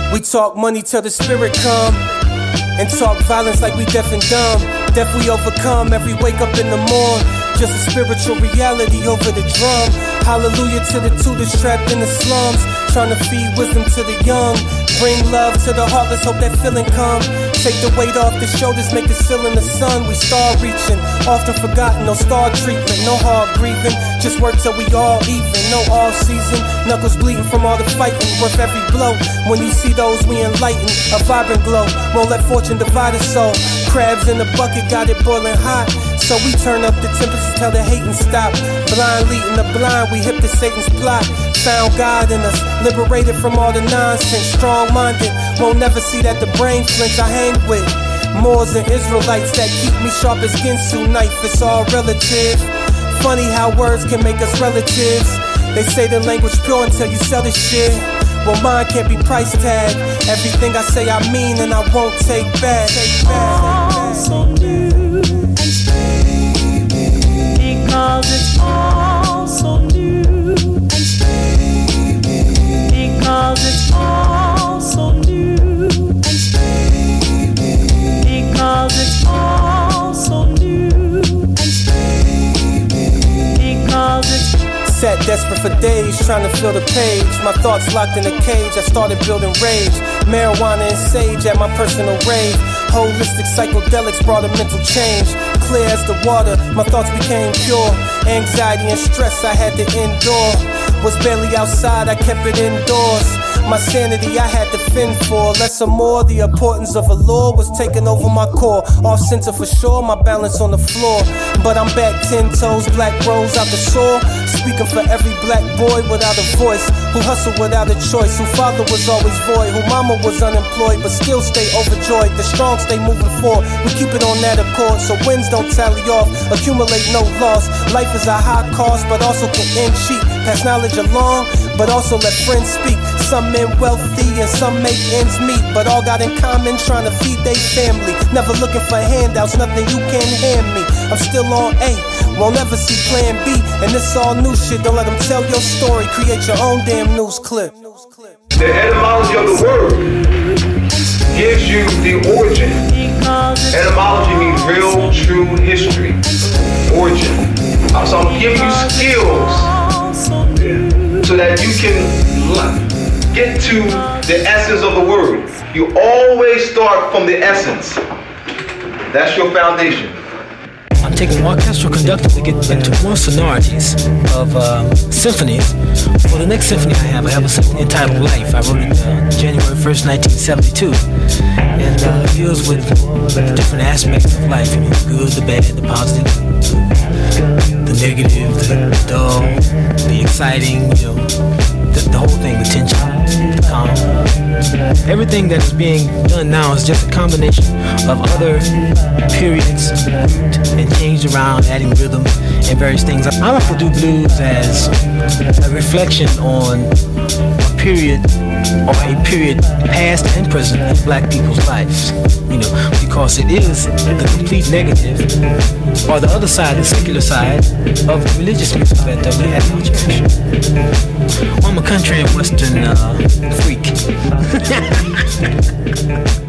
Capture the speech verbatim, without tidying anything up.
We talk money till the spirit come, and talk violence like we deaf and dumb. Death we overcome every wake up in the morn. Just a spiritual reality over the drum. Hallelujah to the tutors trapped in the slums, trying to feed wisdom to the young. Bring love to the heartless, hope that feeling come. Take the weight off the shoulders, make it still in the sun. We star reaching, often forgotten, no star treatment, no hard grieving. Just work till we all even, no all season. Knuckles bleeding from all the fighting, worth every blow. When you see those we enlighten, a vibrant glow. Won't let fortune divide us so. Crabs in the bucket, got it boiling hot. So we turn up the temperature till the hating stop. Blind leading the blind, we hip to Satan's plot. Found God in us, liberated from all the nonsense. Strong-minded, won't never see that the brain flinch. I hang with Moors and Israelites that keep me sharp as Ginsu knife. It's all relative. Funny how words can make us relatives. They say the language pure until you sell the shit. Well, mine can't be price tagged. Everything I say I mean and I won't take back. Take back. All so new and baby, because it's all so new and baby, because it's all so new and baby, because it's all so new and baby, because it's Sat desperate for days, trying to fill the page. My thoughts locked in a cage, I started building rage. Marijuana and sage at my personal rave. Holistic psychedelics brought a mental change. Clear as the water, my thoughts became pure. Anxiety and stress I had to endure. Was barely outside, I kept it indoors. My sanity I had to fend for. Less or more, the importance of a law was taking over my core. Off center for sure, my balance on the floor. But I'm back ten toes, black rose out the sore. Speaking for every black boy without a voice, who hustled without a choice, who father was always void, who mama was unemployed but still stay overjoyed. The strong stay moving forward, we keep it on that accord, so wins don't tally off, accumulate no loss. Life is a high cost but also can end cheap. Pass knowledge along but also let friends speak. Some men wealthy and some make ends meet, but all got in common trying to feed their family. Never looking for handouts, nothing you can hand me. I'm still on A, won't ever see plan B. And this all new shit, don't let them tell your story. Create your own damn news clip. The etymology of the word gives you the origin. Etymology means real, true history. Origin. So I'm giving you skills so that you can get to the essence of the word. You always start from the essence. That's your foundation. I'm taking orchestral conductor to get into more sonorities of uh, symphonies. For the next symphony I have, I have a symphony entitled Life. I wrote it uh, January first, nineteen seventy-two. And uh, it deals with the different aspects of life, you know, the good, the bad, the positive, the negative, the dull, the exciting, you know, the, the whole thing, the tension, the calm. Everything that is being done now is just a combination of other periods and changed around, adding rhythm and various things. I like to do blues as a reflection on a period or a period past and present in black people's lives, you know, because it is the complete negative or the other side, the secular side of religious music that uh, we have in our church. I'm a country and western uh, freak.